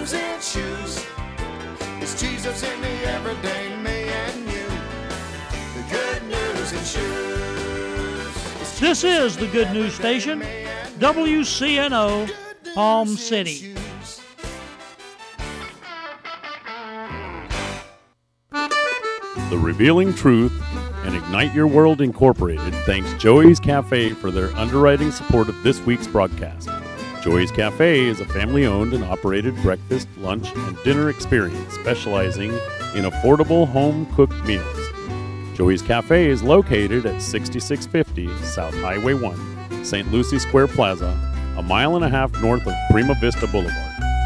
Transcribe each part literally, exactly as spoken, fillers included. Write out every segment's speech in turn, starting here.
news and shoes. It's Jesus in the everyday me and you. The good news and shoes. This is the Good News Station, W C N O, Palm City. The Revealing Truth and Ignite Your World Incorporated thanks Joey's Cafe for their underwriting support of this week's broadcast. Joey's Cafe is a family-owned and operated breakfast, lunch, and dinner experience specializing in affordable home-cooked meals. Joey's Cafe is located at sixty-six fifty South Highway one, Saint Lucie Square Plaza, a mile and a half north of Prima Vista Boulevard.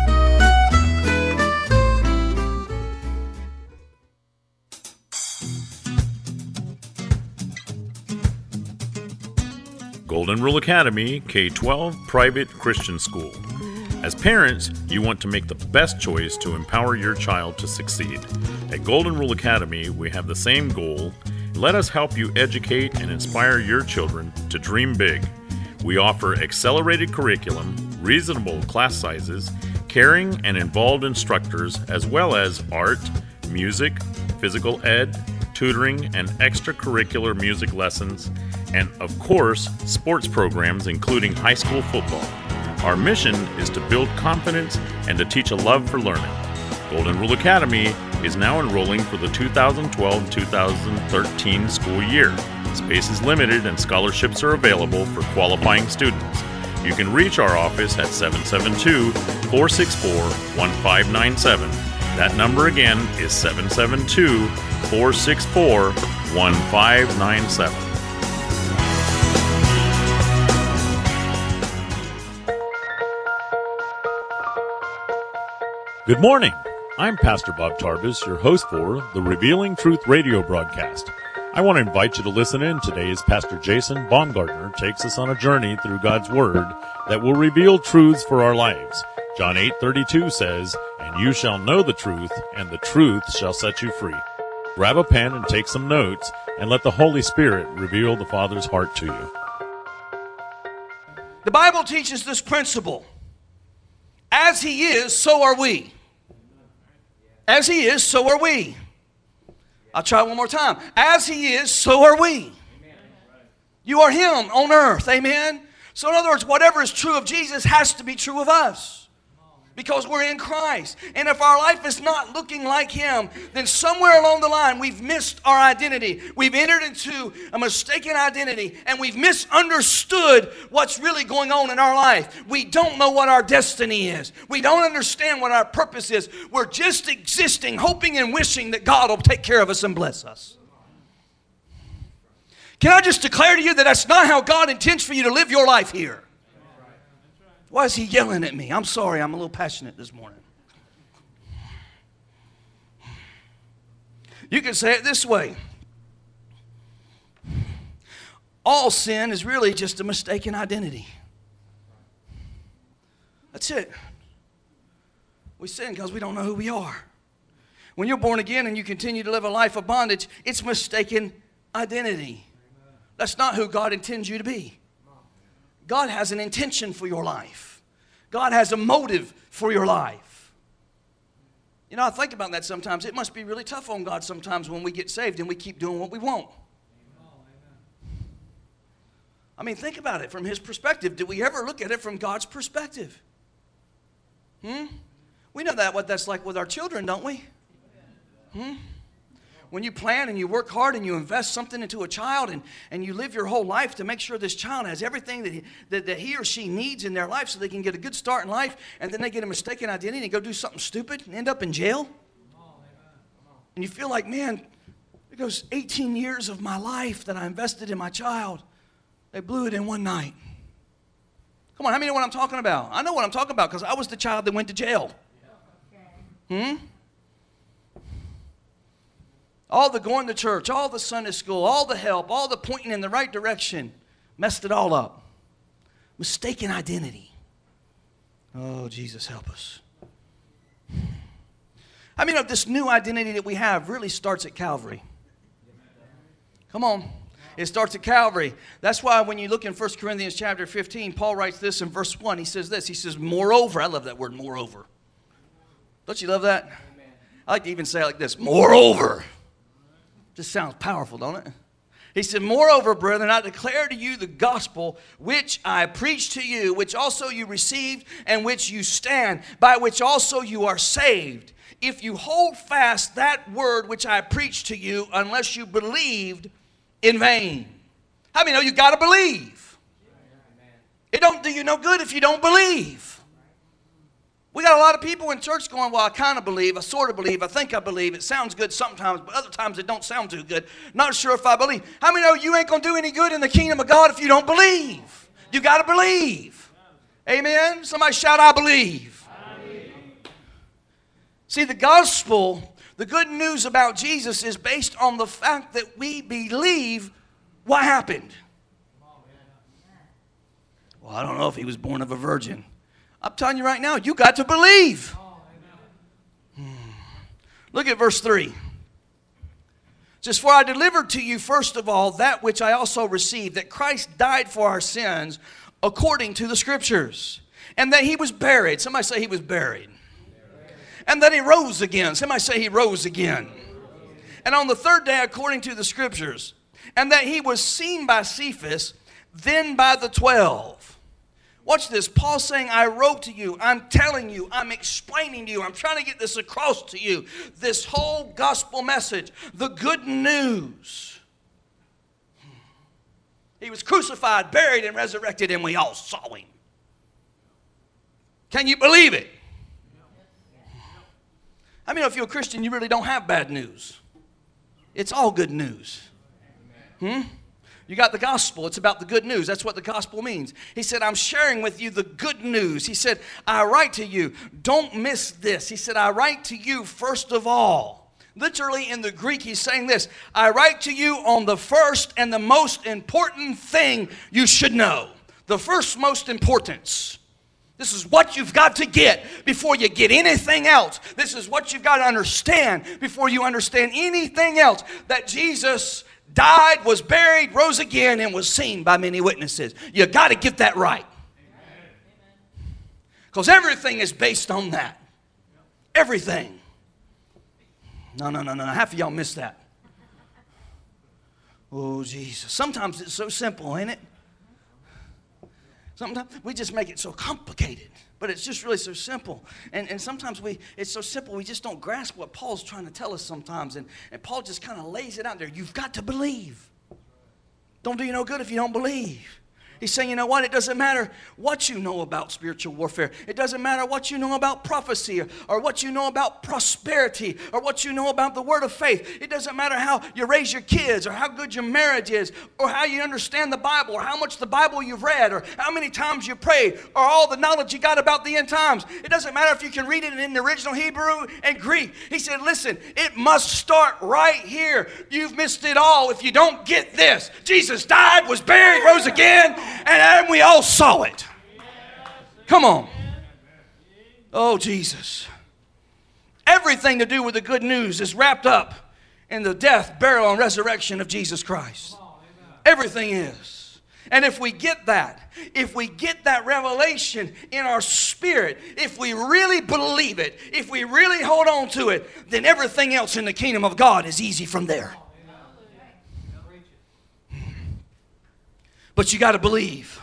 Golden Rule Academy K twelve Private Christian School. As parents, you want to make the best choice to empower your child to succeed. At Golden Rule Academy, we have the same goal. Let us help you educate and inspire your children to dream big. We offer accelerated curriculum, reasonable class sizes, caring and involved instructors, as well as art, music, physical ed, tutoring, and extracurricular music lessons, and of course, sports programs including high school football. Our mission is to build confidence and to teach a love for learning. Golden Rule Academy is now enrolling for the two thousand twelve two thousand thirteen school year. Space is limited and scholarships are available for qualifying students. You can reach our office at seven seven two, four six four, one five nine seven. That number again is seven seven two, four six four, one five nine seven. Good morning. I'm Pastor Bob Tarbus, your host for the Revealing Truth radio broadcast. I want to invite you to listen in today as Pastor Jason Baumgartner takes us on a journey through God's Word that will reveal truths for our lives. John eight thirty-two says, "And you shall know the truth, and the truth shall set you free." Grab a pen and take some notes, and let the Holy Spirit reveal the Father's heart to you. The Bible teaches this principle. As He is, so are we. As He is, so are we. I'll try one more time. As He is, so are we. You are Him on earth. Amen? So in other words, whatever is true of Jesus has to be true of us. Because we're in Christ. And if our life is not looking like Him, then somewhere along the line we've missed our identity. We've entered into a mistaken identity, and we've misunderstood what's really going on in our life. We don't know what our destiny is. We don't understand what our purpose is. We're just existing, hoping and wishing that God will take care of us and bless us. Can I just declare to you that that's not how God intends for you to live your life here? Why is He yelling at me? I'm sorry, I'm a little passionate this morning. You can say it this way. All sin is really just a mistaken identity. That's it. We sin because we don't know who we are. When you're born again and you continue to live a life of bondage, it's mistaken identity. That's not who God intends you to be. God has an intention for your life. God has a motive for your life. You know, I think about that sometimes. It must be really tough on God sometimes when we get saved and we keep doing what we want. I mean, think about it from His perspective. Do we ever look at it from God's perspective? Hmm? We know that what that's like with our children, don't we? Hmm? When you plan and you work hard and you invest something into a child and, and you live your whole life to make sure this child has everything that he, that, that he or she needs in their life so they can get a good start in life, and then they get a mistaken identity and go do something stupid and end up in jail. And you feel like, man, it goes eighteen years of my life that I invested in my child. They blew it in one night. Come on, how many know what I'm talking about? I know what I'm talking about because I was the child that went to jail. Hmm? All the going to church, all the Sunday school, all the help, all the pointing in the right direction, messed it all up. Mistaken identity. Oh, Jesus, help us. I mean, this new identity that we have really starts at Calvary. Come on. It starts at Calvary. That's why when you look in First Corinthians chapter fifteen, Paul writes this in verse one. He says this. He says, moreover. I love that word, moreover. Don't you love that? Amen. I like to even say it like this, moreover. Just sounds powerful, don't it? He said, moreover, brethren, I declare to you the gospel which I preached to you, which also you received, and which you stand, by which also you are saved, if you hold fast that word which I preached to you, unless you believed in vain. How many know you got to believe? It don't do you no good if you don't believe. We got a lot of people in church going, well, I kind of believe, I sort of believe, I think I believe. It sounds good sometimes, but other times it don't sound too good. Not sure if I believe. How many know you ain't going to do any good in the kingdom of God if you don't believe? You got to believe. Amen? Somebody shout, I believe. I believe. See, the gospel, the good news about Jesus is based on the fact that we believe what happened. Well, I don't know if he was born of a virgin. I'm telling you right now, you got to believe. Hmm. Look at verse three. It says, for I delivered to you first of all that which I also received, that Christ died for our sins according to the Scriptures, and that he was buried. Somebody say he was buried. And that he rose again. Somebody say he rose again. And on the third day according to the Scriptures, and that he was seen by Cephas, then by the twelve. Watch this. Paul's saying, I wrote to you. I'm telling you. I'm explaining to you. I'm trying to get this across to you. This whole gospel message. The good news. He was crucified, buried, and resurrected, and we all saw him. Can you believe it? I mean, if you're a Christian, you really don't have bad news. It's all good news. Hmm? You got the gospel. It's about the good news. That's what the gospel means. He said, I'm sharing with you the good news. He said, I write to you. Don't miss this. He said, I write to you first of all. Literally in the Greek, he's saying this. I write to you on the first and the most important thing you should know. The first most importance. This is what you've got to get before you get anything else. This is what you've got to understand before you understand anything else. That Jesus died, was buried, rose again, and was seen by many witnesses. You got to get that right. Because everything is based on that. Everything. No, no, no, no. Half of y'all miss that. Oh, Jesus. Sometimes it's so simple, ain't it? Sometimes we just make it so complicated. But it's just really so simple. And, and sometimes we it's so simple we just don't grasp what Paul's trying to tell us sometimes. And, and Paul just kind of lays it out there. You've got to believe. Don't do you no good if you don't believe. He's saying, you know what? It doesn't matter what you know about spiritual warfare. It doesn't matter what you know about prophecy or, or what you know about prosperity or what you know about the word of faith. It doesn't matter how you raise your kids or how good your marriage is or how you understand the Bible or how much the Bible you've read or how many times you prayed or all the knowledge you got about the end times. It doesn't matter if you can read it in the original Hebrew and Greek. He said, listen, it must start right here. You've missed it all if you don't get this. Jesus died, was buried, rose again, and then we all saw it. Come on. Oh, Jesus. Everything to do with the good news is wrapped up in the death, burial, and resurrection of Jesus Christ. Everything is. And if we get that, if we get that revelation in our spirit, if we really believe it, if we really hold on to it, then everything else in the kingdom of God is easy from there. But you got to believe.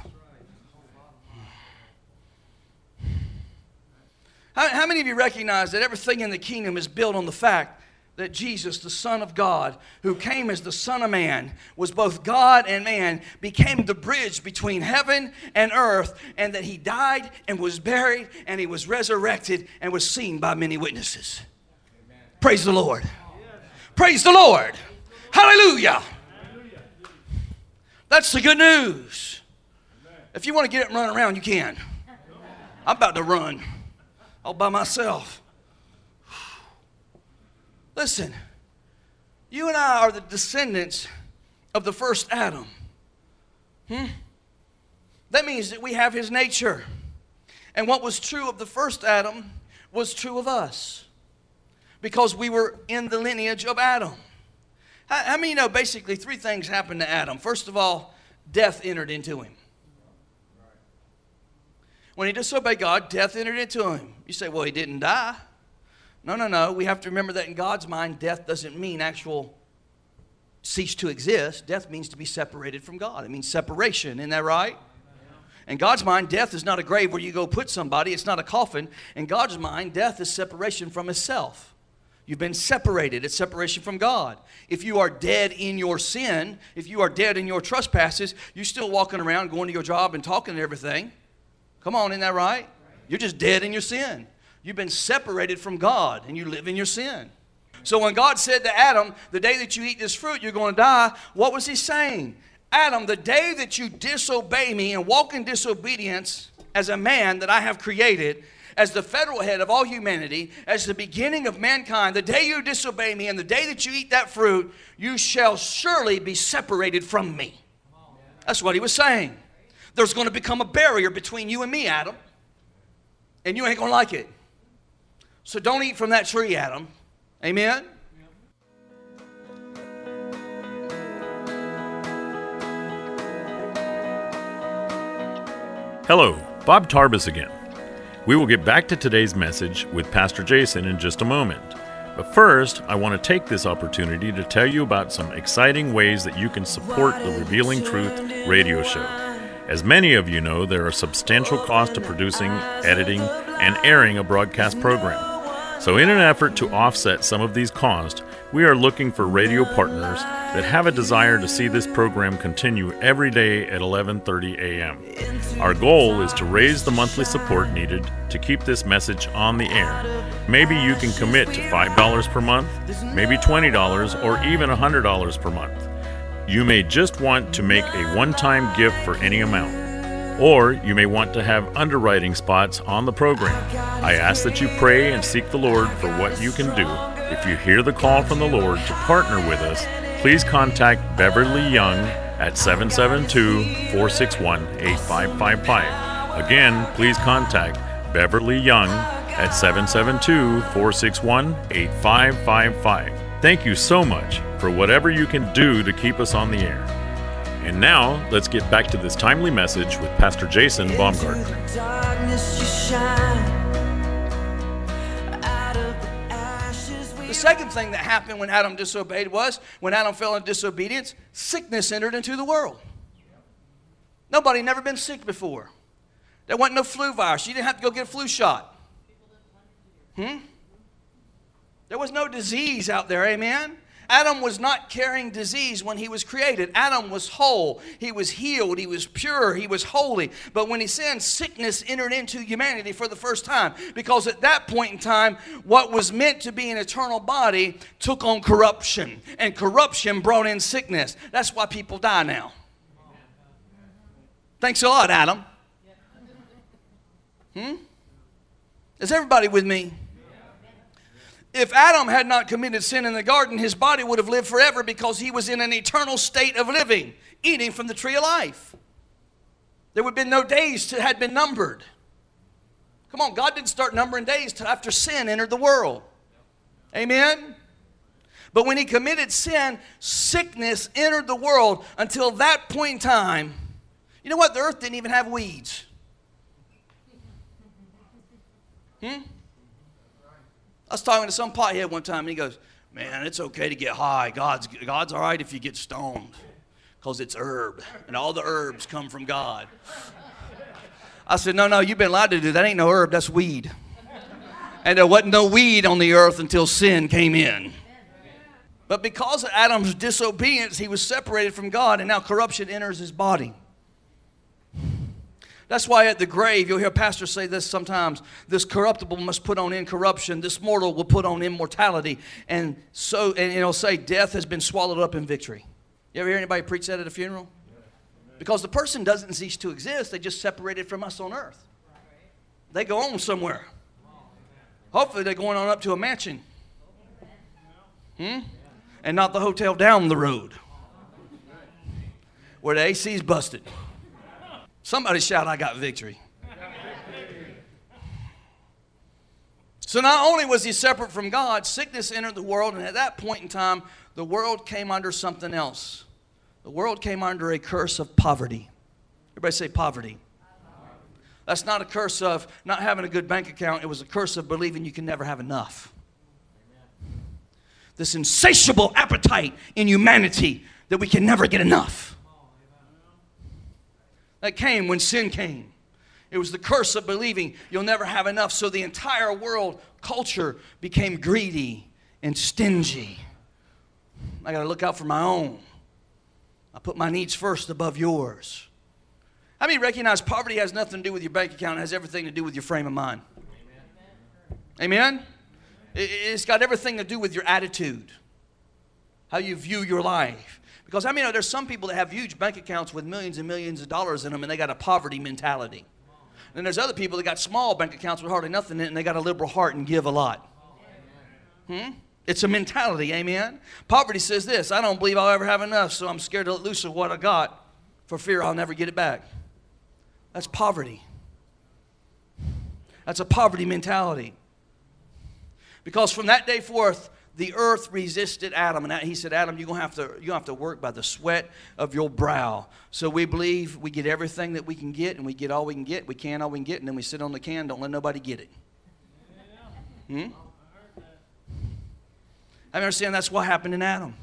How, how many of you recognize that everything in the kingdom is built on the fact that Jesus, the Son of God, who came as the Son of Man, was both God and man, became the bridge between heaven and earth, and that he died and was buried and he was resurrected and was seen by many witnesses. Amen. Praise the Lord. Praise the Lord. Hallelujah. That's the good news. If you want to get up and run around, you can. I'm about to run all by myself. Listen, you and I are the descendants of the first Adam. Hmm? That means that we have his nature. And what was true of the first Adam was true of us. Because we were in the lineage of Adam. How, how many know basically three things happened to Adam? First of all, death entered into him. When he disobeyed God, death entered into him. You say, well, he didn't die. No, no, no. We have to remember that in God's mind, death doesn't mean actual cease to exist. Death means to be separated from God. It means separation. Isn't that right? In God's mind, death is not a grave where you go put somebody. It's not a coffin. In God's mind, death is separation from Himself. You've been separated. It's separation from God. If you are dead in your sin, if you are dead in your trespasses, you're still walking around, going to your job and talking and everything. Come on, isn't that right? You're just dead in your sin. You've been separated from God, and you live in your sin. So when God said to Adam, the day that you eat this fruit, you're going to die, what was He saying? Adam, the day that you disobey me and walk in disobedience as a man that I have created, as the federal head of all humanity, as the beginning of mankind, the day you disobey me and the day that you eat that fruit, you shall surely be separated from me. That's what He was saying. There's going to become a barrier between you and me, Adam. And you ain't going to like it. So don't eat from that tree, Adam. Amen? Hello, Bob Tarbus again. We will get back to today's message with Pastor Jason in just a moment. But first, I want to take this opportunity to tell you about some exciting ways that you can support the Revealing Truth radio show. As many of you know, there are substantial costs to producing, editing, and airing a broadcast program. So in an effort to offset some of these costs, we are looking for radio partners that have a desire to see this program continue every day at eleven thirty a.m. Our goal is to raise the monthly support needed to keep this message on the air. Maybe you can commit to five dollars per month, maybe twenty dollars, or even one hundred dollars per month. You may just want to make a one-time gift for any amount. Or you may want to have underwriting spots on the program. I ask that you pray and seek the Lord for what you can do. If you hear the call from the Lord to partner with us, please contact Beverly Young at seven seven two, four six one, eight five five five. Again, please contact Beverly Young at seven seven two, four six one, eight five five five. Thank you so much for whatever you can do to keep us on the air. And now, let's get back to this timely message with Pastor Jason Baumgartner. The second thing that happened when Adam disobeyed was, when Adam fell into disobedience, sickness entered into the world. Nobody never been sick before. There wasn't no flu virus. You didn't have to go get a flu shot. Hmm? There was no disease out there, amen? Adam was not carrying disease when he was created. Adam was whole. He was healed. He was pure. He was holy. But when he sinned, sickness entered into humanity for the first time. Because at that point in time, what was meant to be an eternal body took on corruption. And corruption brought in sickness. That's why people die now. Thanks a lot, Adam. Hmm? Is everybody with me? If Adam had not committed sin in the garden, his body would have lived forever because he was in an eternal state of living, eating from the tree of life. There would have been no days that had been numbered. Come on, God didn't start numbering days till after sin entered the world. Amen? But when he committed sin, sickness entered the world. Until that point in time, you know what? The earth didn't even have weeds. Hmm? I was talking to some pothead one time, and he goes, man, it's okay to get high. God's, God's all right if you get stoned because it's herb, and all the herbs come from God. I said, no, no, you've been lied to do. That ain't no herb, that's weed. And there wasn't no weed on the earth until sin came in. But because of Adam's disobedience, he was separated from God, and now corruption enters his body. That's why at the grave, you'll hear pastors say this sometimes, this corruptible must put on incorruption, this mortal will put on immortality. And so, and it'll say death has been swallowed up in victory. You ever hear anybody preach that at a funeral? Because the person doesn't cease to exist, they just separated from us on earth. They go on somewhere. Hopefully they're going on up to a mansion. Hmm? And not the hotel down the road where the A C's busted. Somebody shout, I got victory. So not only was he separate from God, sickness entered the world, and at that point in time, the world came under something else. The world came under a curse of poverty. Everybody say poverty. That's not a curse of not having a good bank account. It was a curse of believing you can never have enough. This insatiable appetite in humanity that we can never get enough. That came when sin came. It was the curse of believing you'll never have enough. So the entire world culture became greedy and stingy. I got to look out for my own. I put my needs first above yours. How many recognize poverty has nothing to do with your bank account? It has everything to do with your frame of mind. Amen? It's got everything to do with your attitude. How you view your life. Because I mean, there's some people that have huge bank accounts with millions and millions of dollars in them, and they got a poverty mentality. And there's other people that got small bank accounts with hardly nothing in it, and they got a liberal heart and give a lot. Hmm? It's a mentality, amen? Poverty says this: I don't believe I'll ever have enough, so I'm scared to let loose of what I got for fear I'll never get it back. That's poverty. That's a poverty mentality. Because from that day forth, the earth resisted Adam, and he said, Adam, you're going to have to, you're gonna have to work by the sweat of your brow. So we believe we get everything that we can get, and we get all we can get, we can all we can get, and then we sit on the can, don't let nobody get it. Hmm? I understand that's what happened in Adam.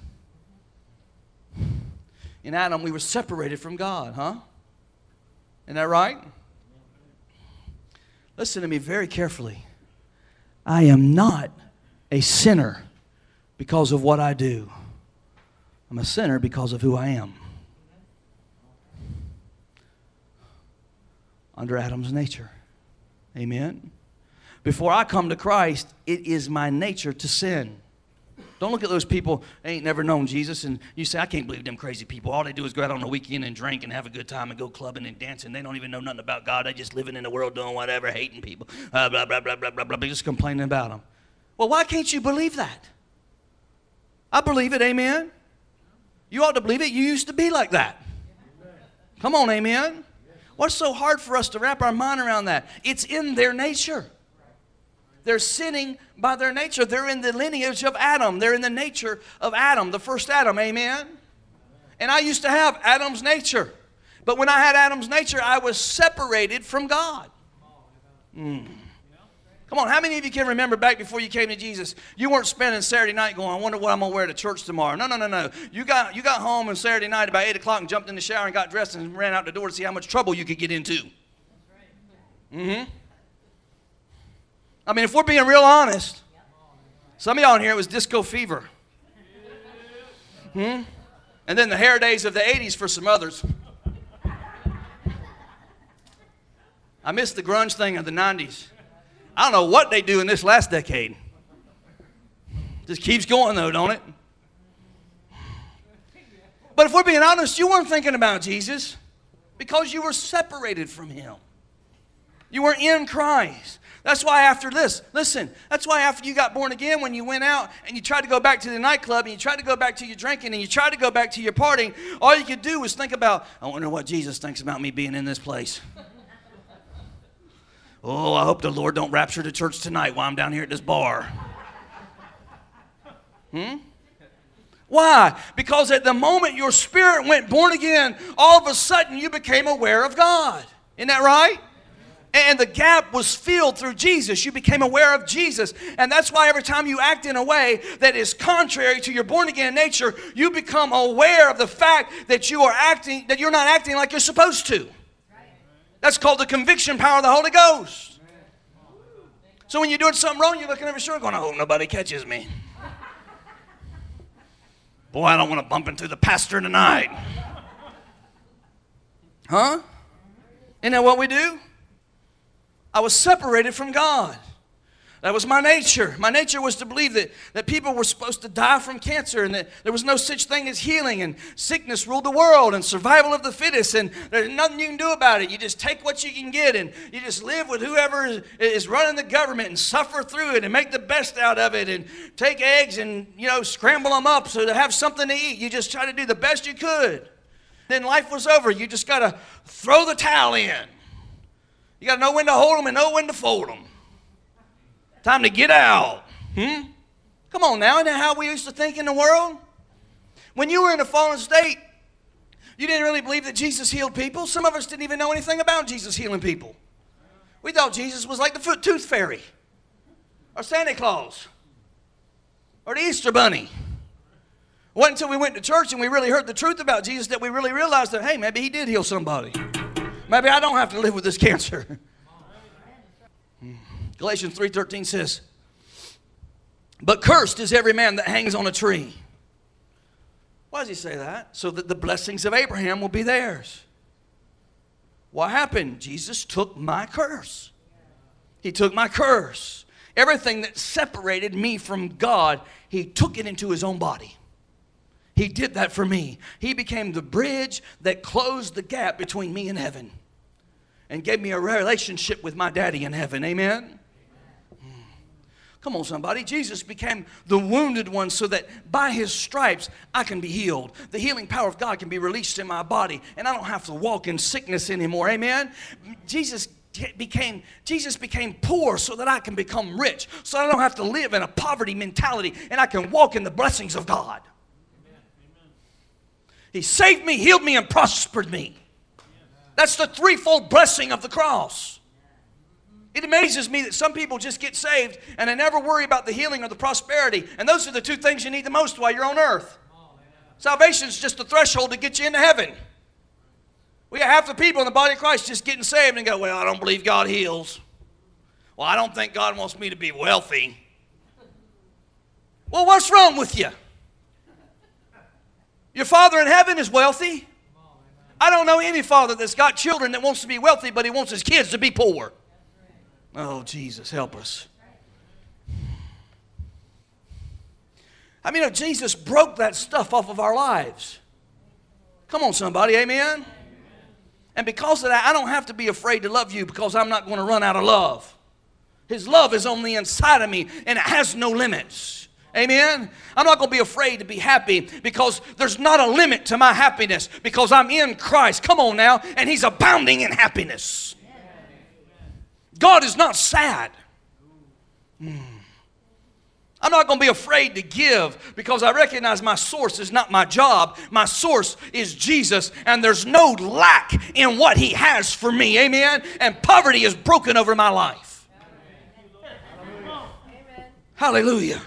In Adam, we were separated from God, huh? Isn't that right? Listen to me very carefully. I am not a sinner because of what I do. I'm a sinner because of who I am. Under Adam's nature. Amen? Before I come to Christ, it is my nature to sin. Don't look at those people that ain't never known Jesus and you say, I can't believe them crazy people. All they do is go out on the weekend and drink and have a good time and go clubbing and dancing. They don't even know nothing about God. They're just living in the world doing whatever, hating people. Uh, blah, blah, blah, blah, blah, blah, just complaining about them. Well, why can't you believe that? I believe it, amen? You ought to believe it. You used to be like that. Come on, amen? What's so hard for us to wrap our mind around that? It's in their nature. They're sinning by their nature. They're in the lineage of Adam. They're in the nature of Adam, the first Adam, amen? And I used to have Adam's nature. But when I had Adam's nature, I was separated from God. Mm. Come on, how many of you can remember back before you came to Jesus, you weren't spending Saturday night going, I wonder what I'm going to wear to church tomorrow. No, no, no, no. You got, you got home on Saturday night about eight o'clock and jumped in the shower and got dressed and ran out the door to see how much trouble you could get into. Mm-hmm. I mean, if we're being real honest, some of y'all in here, it was disco fever. Hmm? And then the hair days of the eighties for some others. I missed the grunge thing of the nineties. I don't know what they do in this last decade. Just keeps going though, don't it? But if we're being honest, you weren't thinking about Jesus because you were separated from Him. You weren't in Christ. That's why after this, listen, that's why after you got born again, when you went out and you tried to go back to the nightclub and you tried to go back to your drinking and you tried to go back to your partying, all you could do was think about, I wonder what Jesus thinks about me being in this place. Oh, I hope the Lord don't rapture the church tonight while I'm down here at this bar. Hmm? Why? Because at the moment your spirit went born again, all of a sudden you became aware of God. Isn't that right? And the gap was filled through Jesus. You became aware of Jesus. And that's why every time you act in a way that is contrary to your born-again nature, you become aware of the fact that you are acting, that you're not acting like you're supposed to. That's called the conviction power of the Holy Ghost. So when you're doing something wrong, you're looking over your shoulder going, I hope nobody catches me. Boy, I don't want to bump into the pastor tonight. Huh? Isn't that what we do? I was separated from God. That was my nature. My nature was to believe that, that people were supposed to die from cancer and that there was no such thing as healing and sickness ruled the world and survival of the fittest and there's nothing you can do about it. You just take what you can get and you just live with whoever is, is running the government and suffer through it and make the best out of it and take eggs and, you know, scramble them up so to have something to eat. You just try to do the best you could. Then life was over. You just got to throw the towel in. You got to know when to hold them and know when to fold them. Time to get out. Hmm? Come on now, isn't that how we used to think in the world? When you were in a fallen state, you didn't really believe that Jesus healed people. Some of us didn't even know anything about Jesus healing people. We thought Jesus was like the foot tooth fairy or Santa Claus. or the Easter Bunny. It wasn't until we went to church and we really heard the truth about Jesus that we really realized that, hey, maybe he did heal somebody. Maybe I don't have to live with this cancer. Galatians three thirteen says, but cursed is every man that hangs on a tree. Why does he say that? So that the blessings of Abraham will be theirs. What happened? Jesus took my curse. He took my curse. Everything that separated me from God, he took it into his own body. He did that for me. He became the bridge that closed the gap between me and heaven and gave me a relationship with my daddy in heaven. Amen? Come on, somebody. Jesus became the wounded one so that by his stripes I can be healed. The healing power of God can be released in my body, and I don't have to walk in sickness anymore. Amen? Jesus became, Jesus became poor so that I can become rich, so I don't have to live in a poverty mentality, and I can walk in the blessings of God. Amen. He saved me, healed me, and prospered me. That's the threefold blessing of the cross. It amazes me that some people just get saved and they never worry about the healing or the prosperity. And those are the two things you need the most while you're on earth. Salvation is just the threshold to get you into heaven. We got half the people in the body of Christ just getting saved and go, well, I don't believe God heals. Well, I don't think God wants me to be wealthy. Well, what's wrong with you? Your Father in heaven is wealthy. I don't know any father that's got children that wants to be wealthy, but he wants his kids to be poor. Oh, Jesus, help us. I mean, Jesus broke that stuff off of our lives. Come on, somebody, amen? And because of that, I don't have to be afraid to love you because I'm not going to run out of love. His love is on the inside of me, and it has no limits. Amen? I'm not going to be afraid to be happy because there's not a limit to my happiness because I'm in Christ. Come on now, and he's abounding in happiness. God is not sad. Mm. I'm not going to be afraid to give because I recognize my source is not my job. My source is Jesus, and there's no lack in what he has for me. Amen? And poverty is broken over my life. Amen. Hallelujah.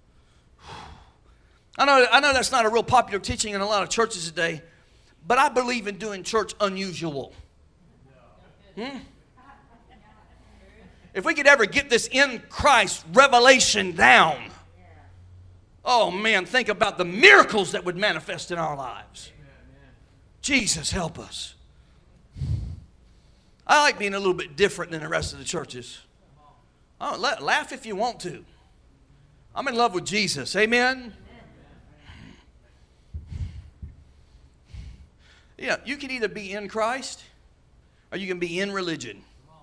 I know, I know that's not a real popular teaching in a lot of churches today, but I believe in doing church unusual. Hmm? If we could ever get this in Christ revelation down, oh man, think about the miracles that would manifest in our lives. Jesus, help us. I like being a little bit different than the rest of the churches. Oh, laugh if you want to. I'm in love with Jesus. Amen? Yeah, you can either be in Christ or you can be in religion.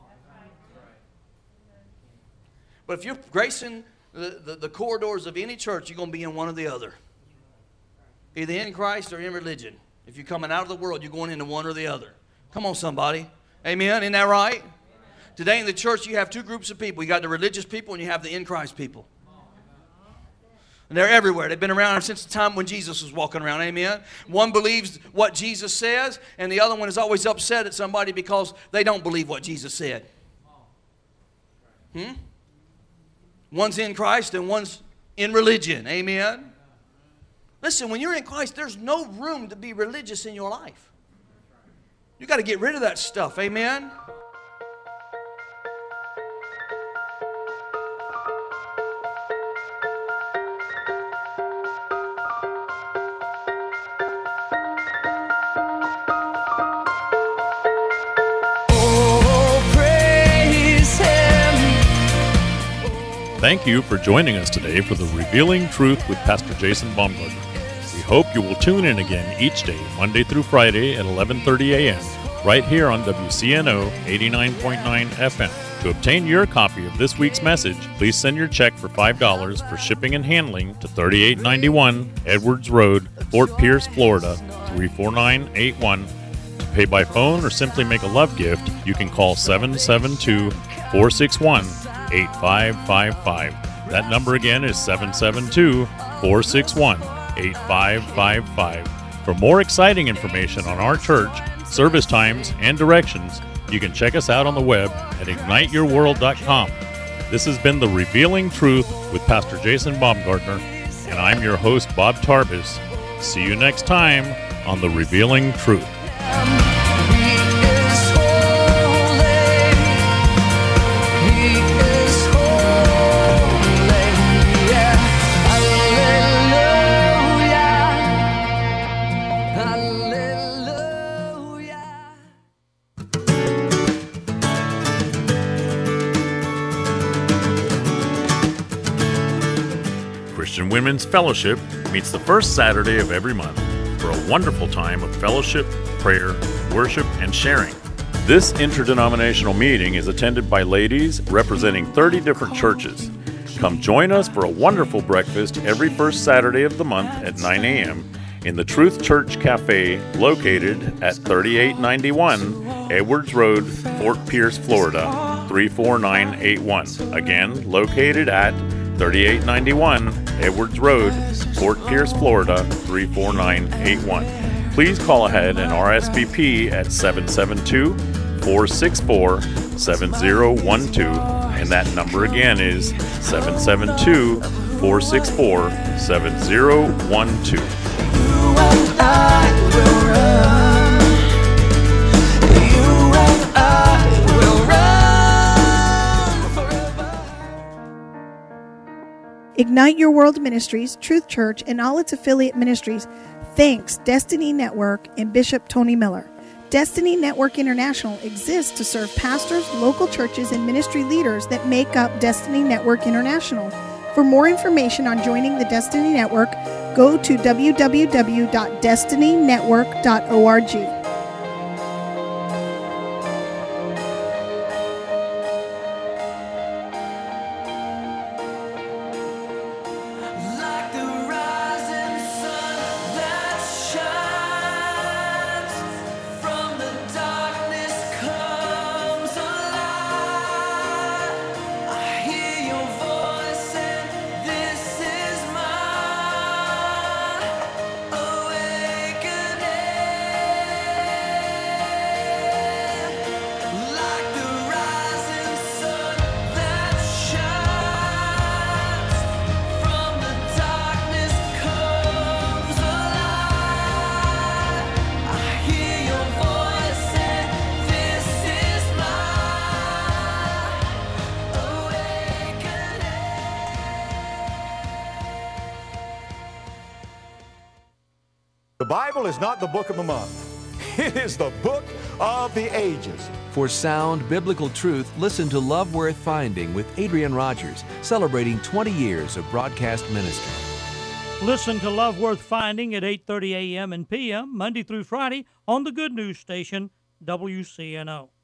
But if you're gracing the, the, the corridors of any church, you're going to be in one or the other. Either in Christ or in religion. If you're coming out of the world, you're going into one or the other. Come on, somebody. Amen? Isn't that right? Today in the church, you have two groups of people. You got the religious people and you have the in Christ people. And they're everywhere. They've been around since the time when Jesus was walking around. Amen? One believes what Jesus says, and the other one is always upset at somebody because they don't believe what Jesus said. Hmm? One's in Christ and one's in religion. Amen? Listen, when you're in Christ, there's no room to be religious in your life. You got to get rid of that stuff. Amen? Thank you for joining us today for the Revealing Truth with Pastor Jason Baumgartner. We hope you will tune in again each day, Monday through Friday at eleven thirty a.m., right here on W C N O eighty-nine point nine F M. To obtain your copy of this week's message, please send your check for five dollars for shipping and handling to thirty-eight ninety-one Edwards Road, Fort Pierce, Florida, three four nine eight one. To pay by phone or simply make a love gift, you can call seven seven two, four six one, eight five five five. That number again is seven seven two, four six one, eight five five five. For more exciting information on our church, service times, and directions, you can check us out on the web at ignite your world dot com. This has been The Revealing Truth with Pastor Jason Baumgartner. And I'm your host, Bob Tarbus. See you next time on The Revealing Truth. Christian Women's Fellowship meets the first Saturday of every month for a wonderful time of fellowship, prayer, worship, and sharing. This interdenominational meeting is attended by ladies representing thirty different churches. Come join us for a wonderful breakfast every first Saturday of the month at nine a.m. in the Truth Church Cafe located at thirty-eight ninety-one Edwards Road, Fort Pierce, Florida, three four nine eight one. Again, located at thirty-eight ninety-one Edwards Road, Fort Pierce, Florida, three four nine eight one. Please call ahead and R S V P at seven seven two, four six four, seven zero one two, and that number again is seven seven two, four six four, seven zero one two. You and I will run. You and I will run forever. Ignite Your World Ministries, Truth Church, and all its affiliate ministries thanks Destiny Network and Bishop Tony Miller. Destiny Network International exists to serve pastors, local churches, and ministry leaders that make up Destiny Network International. For more information on joining the Destiny Network, go to w w w dot destiny network dot org. Like the rising sun that shines from the darkness comes alive. I hear your voice and this is my awakening. Like the rising sun that shines from the darkness comes alive. I hear your voice and this is my awakening. The Bible is not the book of the month. It is the book of the ages. For sound biblical truth, listen to Love Worth Finding with Adrian Rogers, celebrating twenty years of broadcast ministry. Listen to Love Worth Finding at eight thirty a.m. and p m. Monday through Friday on the Good News Station, W C N O.